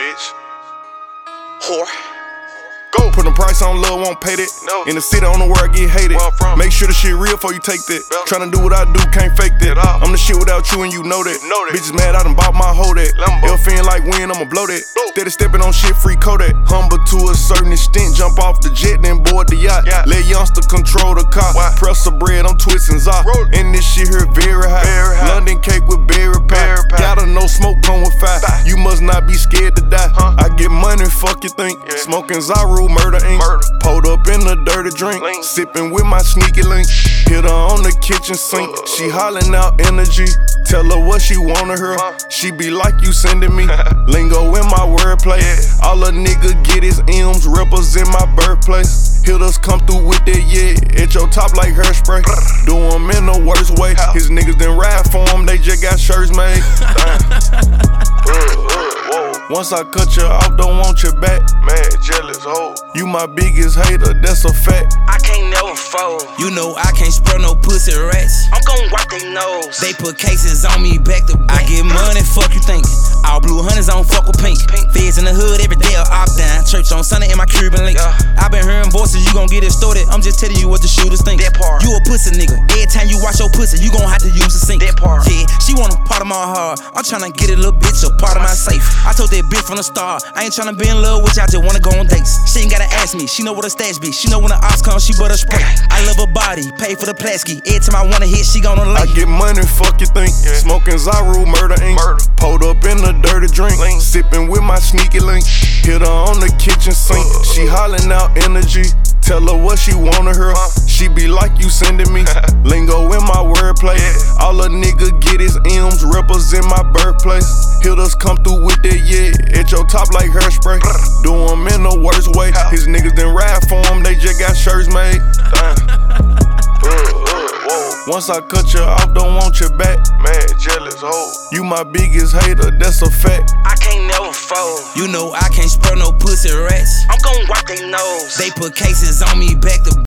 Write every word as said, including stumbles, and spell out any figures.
bitch. Whore. Go. Put a price on love, won't pay that. No. In the city, on the world, get hated. Where I'm from. Make sure the shit real before you take that. Bella. Tryna do what I do, can't fake that. At all. I'm the shit without you and you know that. Know that. Bitches mad, I done bought my hoe that. Lambo. Ill feeling like wind, I'ma blow that. Go. Steady stepping on shit, free Kodak. Humble to a certain extent, jump off the jet, then board the yacht. Yacht. Let youngster control the car. Why? Press a bread, I'm twisting za. Roll. And this shit here very high. Very high. London cake with berry pie. Berry pie. Gotta know smoke come with fire. Fire. You must not be scared to die. Huh? I get money, fuck you think. Yeah. Smoking Zaru, murder ink. Murder. Pulled up in the dirty drink. Link. Sipping with my sneaky link. Hit her on the kitchen sink. Uh. She hollering out energy. Tell her what she wanted her. Huh? She be like you sending me. Lingo in my wordplay. Yeah. All a nigga get is M's, represent my birthplace. Hitters come through with that, yeah. At your top like hairspray. Do 'em in the worst way. How? His niggas done ride for him, they just got shirts made. Uh, uh, whoa. Once I cut you off, don't want you back. Mad, jealous, hoe. You my biggest hater, that's a fact. I can't never fold. You know I can't spell no pussy rats. I'm gon' wipe they nose. They put cases on me back to back. I get money, fuck you thinking. All blue hunters on fuck with pink. Pink. Feds in the hood every day are opt down. Church on Sunday in my Cuban link. Yeah. I been hearing voices, you gon' get it started. I'm just telling you what the shooters think. That part. You a pussy nigga. Every time you watch your pussy, you gon' have to use the sink. That part. Yeah, she want a part of my heart. I'm tryna get a little bitch a part of my safe. I told that bitch from the start, I ain't tryna be in love with you, I just wanna go on dates. She ain't gotta ask me, she know what a stash be. She know when the ops come, she butter spray. I love her body, pay for the plasky. Every time I wanna hit, she gonna I lay. get money, fuck you think. Yeah. Smoking Zaru, murder ink. Murder. Pulled up in the dirty drink. Link. Sipping with my sneaky link. Hit her on the kitchen sink. Uh. She hollering out energy. Tell her what she wanted her. Huh? She be like you sending me. Lingo in my wordplay. Yeah. All a nigga get is M's, represent my birthplace. Hitters come through with that, yeah. At your top like hairspray. Do 'em in the worst way. How? His niggas done ride for him, they just got shirts made. Damn. Uh, uh, whoa. Once I cut you off, don't want you back. Mad, jealous, hoe. You my biggest hater, that's a fact. I can't never fold. You know I can't spell no pussy rats. I'm gon' wipe they nose. They put cases on me back to